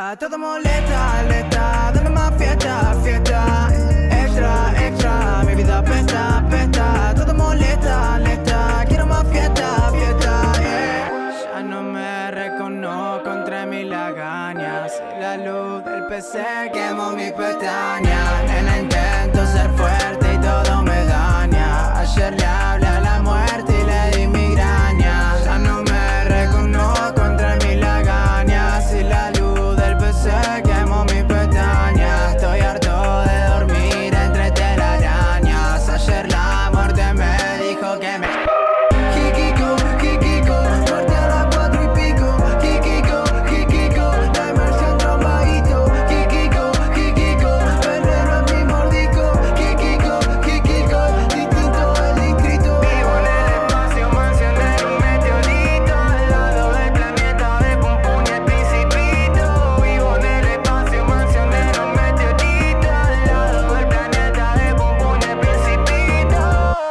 Todo molesta, alerta, dame más fiesta, fiesta. Extra, extra, mi vida apesta, apesta. Todo molesta, alerta, quiero más fiesta, fiesta, yeah. Ya no me reconozco entre mis lagañas. Y la luz del PC quemó mis pestañas. Nena, intento ser fuerte y todo me daña. Ayer le hablé a la muerte y le di migraña. Ya no me reconozco entre mis lagañas. Y la luz del PC quemó mis pestañas. Estoy harto de dormir entre telarañas. Ayer la muerte me dijo que me... Kikiko, Kikiko, muerte a las 4 y pico. Kikiko, Kikiko, la inmersión trombadito. Kikiko, Kikiko, veneno en mi mordisco. Kikiko, Kikiko, distinto del inscrito. Vivo en el espacio, mansión de un meteorito. Al lado del planeta de Pum Pum y el Principito. Vivo en el espacio, mansión de un meteorito. Al lado del planeta de Pum Pum y el Principito.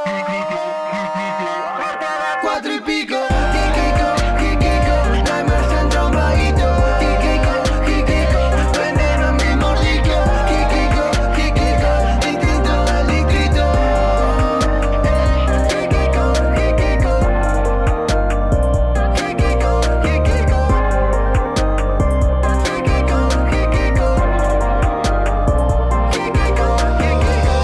Cuatro y pico, Kikiko, Kikiko, la inmersión trombadito. Kikiko, Kikiko, veneno en mi mordisco. Kikiko, Kikiko, distinto del inscrito. Kikiko, Kikiko, Kikiko, Kikiko, Kikiko, Kikiko,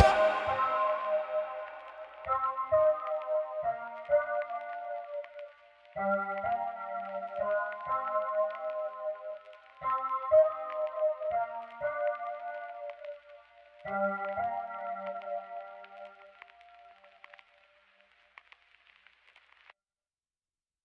Kikiko.